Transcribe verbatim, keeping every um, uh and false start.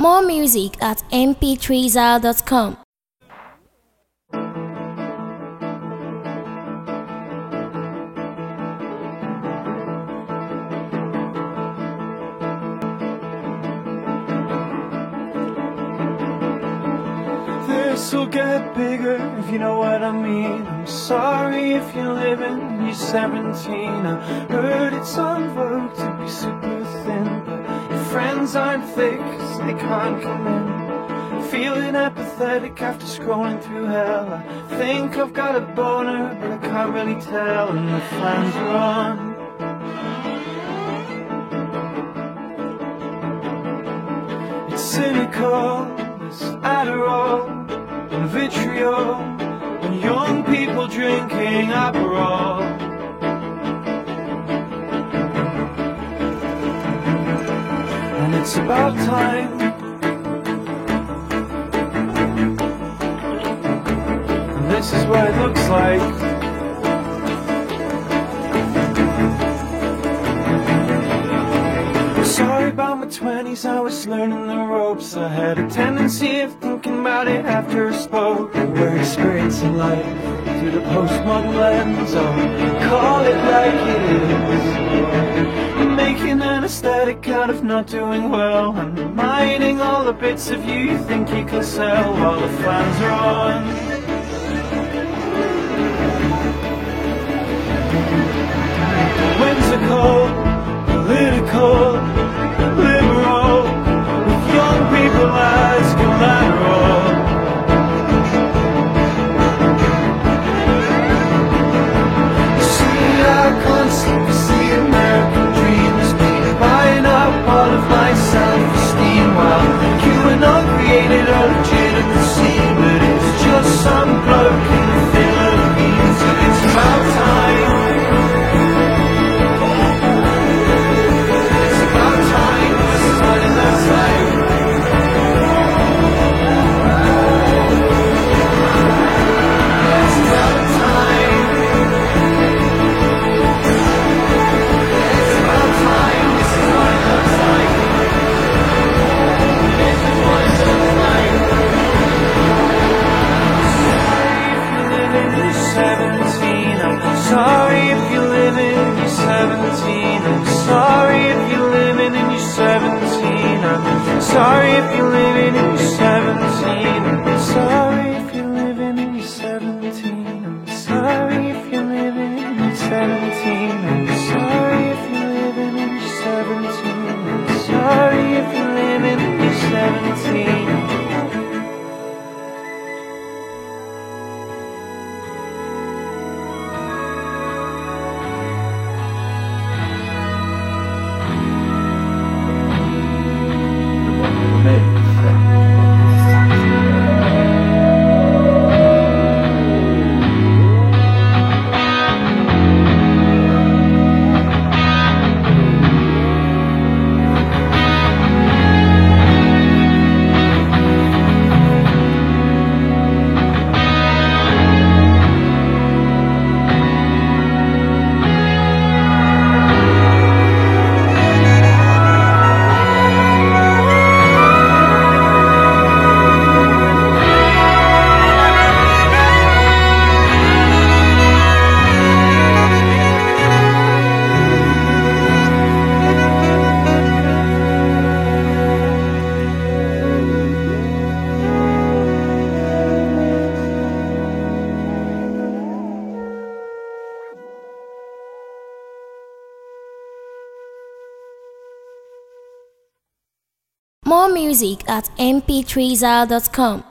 More music at m p three zal dot com. This'll get bigger, if you know what I mean. I'm sorry if you're living, you're seventeen. I heard it's on vogue to be super thin, but your friends aren't thick, cause they can't come in. Feeling apathetic after scrolling through hell. I think I've got a boner, but I can't really tell, and the fans are on. It's cynical, it's Adderall and vitriol, and young people drinking Aperol. And it's about time. And this is what it looks like. Sorry about my twenties, I was learning the ropes. I had a tendency of thinking about it after I spoke. We're experiencing life through the postmodern lens. I'll call it like it is. Making an aesthetic out of not doing well, and mining all the bits of you you think you can sell while the fans are on. Whimsical, political, liberal, with young people as collateral. You see, I constantly see American dreams being buying up all of my self-esteem, while QAnon created a legitimate scene, but it's just some bloke in the Philippines. It's about time. Sorry if you're living and you're seventeen. I'm sorry if you're living and you're seventeen. I'm sorry if you're living and you're seventeen. I'm sorry if you're living and you're seventeen. I'm sorry if you're living and you're seventeen. I'm sorry if you're living and you're seventeen. I'm sorry if you're living and you're seventeen. More music at m p three zal dot com.